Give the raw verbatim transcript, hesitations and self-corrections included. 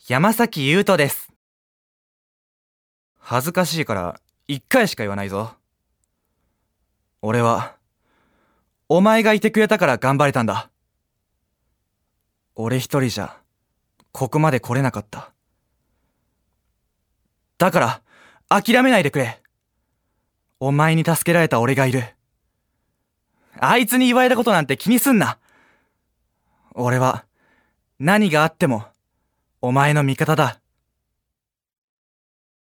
山崎優斗です。恥ずかしいから一回しか言わないぞ。俺は、お前がいてくれたから頑張れたんだ。俺一人じゃ、ここまで来れなかった。だから、諦めないでくれ。お前に助けられた俺がいる。あいつに言われたことなんて気にすんな。俺は、何があっても、お前の味方だ。